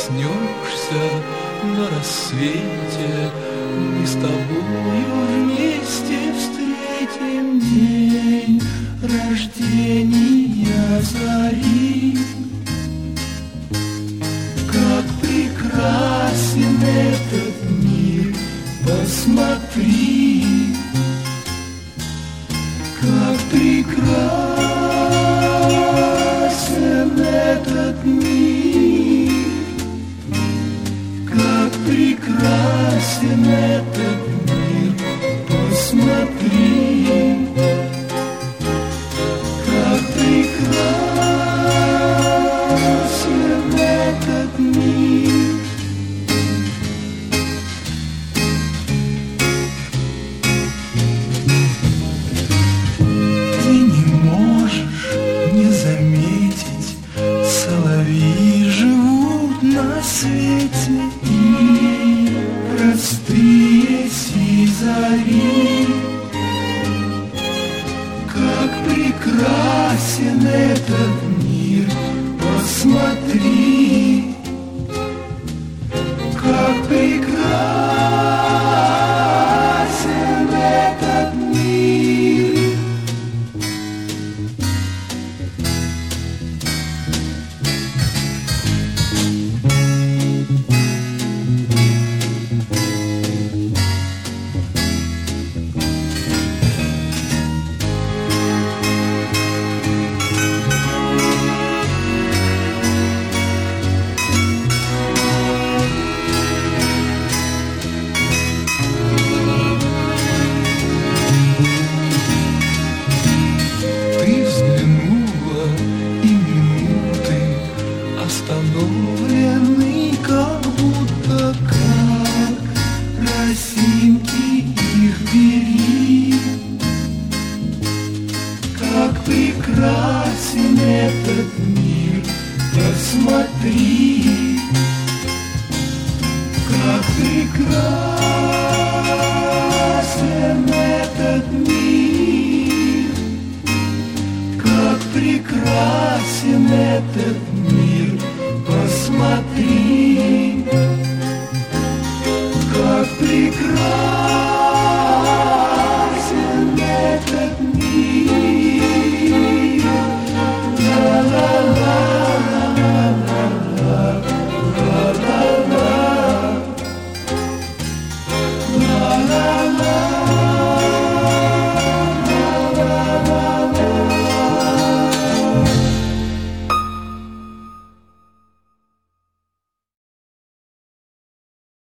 проснешься на рассвете, мы с тобою вместе встретим день рождения зари. Как прекрасен этот мир, посмотри, как прекрасен этот мир, как прекрасен этот мир, посмотри, как прекрасен этот мир. Ты не можешь не заметить, соловьи живут на свете, и простые сизари. Как прекрасен этот мир, посмотри, как прекрасен этот мир. Остановлены, как будто как росинки, их бери. Как прекрасен этот мир, посмотри, как прекрасен этот мир, как прекрасен этот мир, посмотри, как прекрасен этот мир. La la la la la la la la.